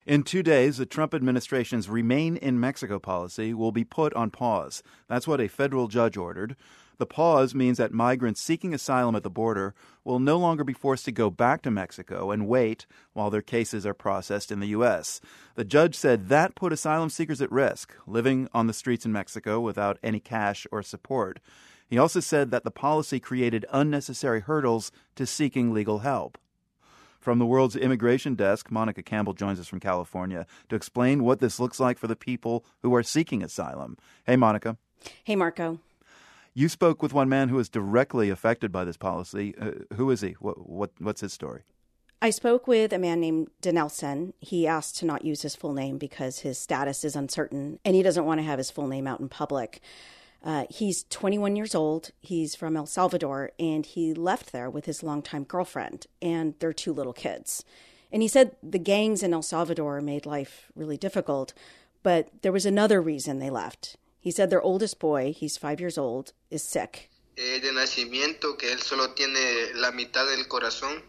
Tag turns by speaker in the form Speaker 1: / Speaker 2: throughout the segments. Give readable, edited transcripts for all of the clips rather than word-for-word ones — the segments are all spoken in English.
Speaker 1: In 2 days, the Trump administration's Remain in Mexico policy will be put on pause. That's what a federal judge ordered. The pause means that migrants seeking asylum at the border will no longer be forced to go back to Mexico and wait while their cases are processed in the U.S. The judge said that put asylum seekers at risk, living on the streets in Mexico without any cash or support. He also said that the policy created unnecessary hurdles to seeking legal help. From the World's Immigration Desk, Monica Campbell joins us from California to explain what this looks like for the people who are seeking asylum. Hey, Monica.
Speaker 2: Hey, Marco.
Speaker 1: You spoke with one man who is directly affected by this policy. Who is he? What's his story?
Speaker 2: I spoke with a man named Denelson. He asked to not use his full name because his status is uncertain, and he doesn't want to have his full name out in public. He's 21 years old. He's from El Salvador, and he left there with his longtime girlfriend and their 2 little kids. And he said the gangs in El Salvador made life really difficult, but there was another reason they left. He said their oldest boy, he's 5 years old, is sick.
Speaker 3: De nacimiento, que él solo tiene la mitad del corazón.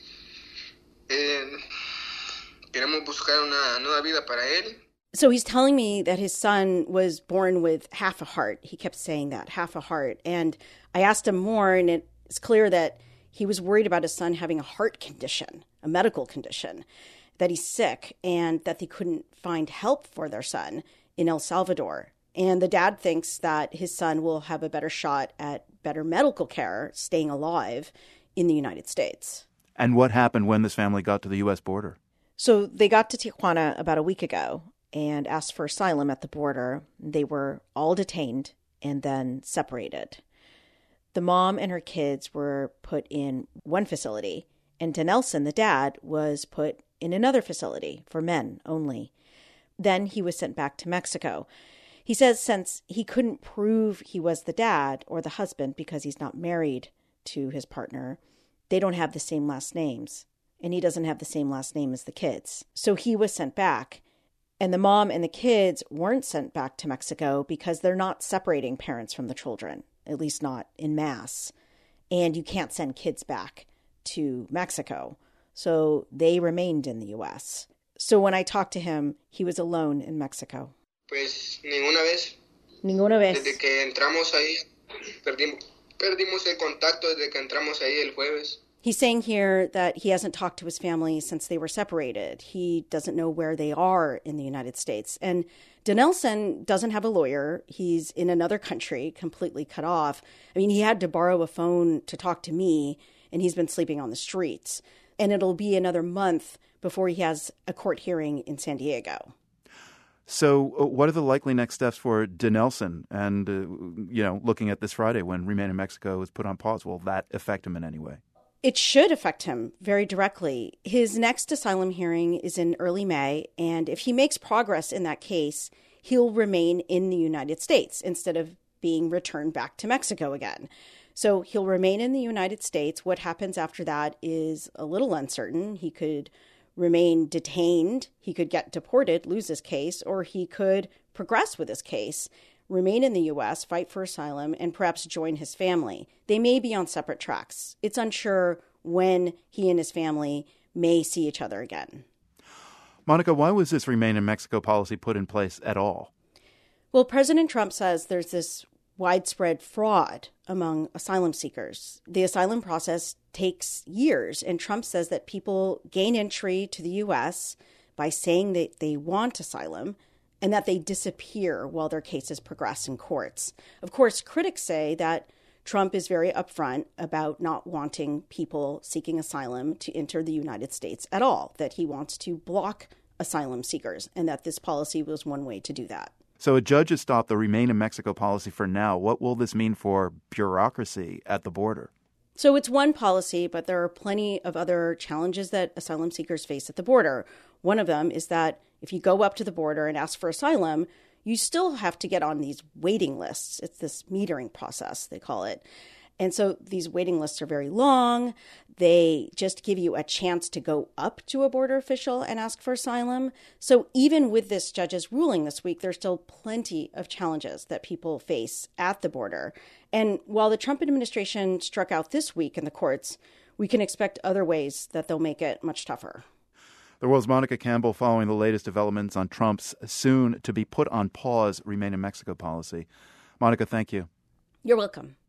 Speaker 3: Queremos buscar una nueva vida para él.
Speaker 2: So he's telling me that his son was born with half a heart. He kept saying that, half a heart. And I asked him more, and it's clear that he was worried about his son having a heart condition, a medical condition, that he's sick, and that they couldn't find help for their son in El Salvador. And the dad thinks that his son will have a better shot at better medical care, staying alive in the United States.
Speaker 1: And what happened when this family got to the U.S. border?
Speaker 2: So they got to Tijuana about a week ago and asked for asylum at the border. They were all detained and then separated. The mom and her kids were put in one facility, and Denelson, the dad, was put in another facility for men only. Then he was sent back to Mexico. He says since he couldn't prove he was the dad or the husband because he's not married to his partner, they don't have the same last names, and he doesn't have the same last name as the kids. So he was sent back. And the mom and the kids weren't sent back to Mexico because they're not separating parents from the children, at least not en masse. And you can't send kids back to Mexico. So they remained in the U.S. So when I talked to him, he was alone in Mexico.
Speaker 3: Pues ninguna vez.
Speaker 2: Ninguna vez.
Speaker 3: Desde que entramos ahí, perdimos el contacto desde que entramos ahí el jueves.
Speaker 2: He's saying here that he hasn't talked to his family since they were separated. He doesn't know where they are in the United States. And Denelson doesn't have a lawyer. He's in another country, completely cut off. I mean, he had to borrow a phone to talk to me, and he's been sleeping on the streets. And it'll be another month before he has a court hearing in San Diego.
Speaker 1: So what are the likely next steps for Denelson? And, looking at this Friday when Remain in Mexico is put on pause, will that affect him in any way?
Speaker 2: It should affect him very directly. His next asylum hearing is in early May, and if he makes progress in that case, he'll remain in the United States instead of being returned back to Mexico again. So he'll remain in the United States. What happens after that is a little uncertain. He could remain detained, he could get deported, lose his case, or he could progress with his case, remain in the U.S., fight for asylum, and perhaps join his family. They may be on separate tracks. It's unsure when he and his family may see each other again.
Speaker 1: Monica, why was this Remain in Mexico policy put in place at all?
Speaker 2: Well, President Trump says there's this widespread fraud among asylum seekers. The asylum process takes years, and Trump says that people gain entry to the U.S. by saying that they want asylum, and that they disappear while their cases progress in courts. Of course, critics say that Trump is very upfront about not wanting people seeking asylum to enter the United States at all, that he wants to block asylum seekers, and that this policy was one way to do that.
Speaker 1: So a judge has stopped the Remain in Mexico policy for now. What will this mean for bureaucracy at the border?
Speaker 2: So it's one policy, but there are plenty of other challenges that asylum seekers face at the border. One of them is that if you go up to the border and ask for asylum, you still have to get on these waiting lists. It's this metering process, they call it. And so these waiting lists are very long. They just give you a chance to go up to a border official and ask for asylum. So even with this judge's ruling this week, there's still plenty of challenges that people face at the border. And while the Trump administration struck out this week in the courts, we can expect other ways that they'll make it much tougher.
Speaker 1: The World's Monica Campbell following the latest developments on Trump's soon-to-be-put-on-pause Remain in Mexico policy. Monica, thank you.
Speaker 2: You're welcome.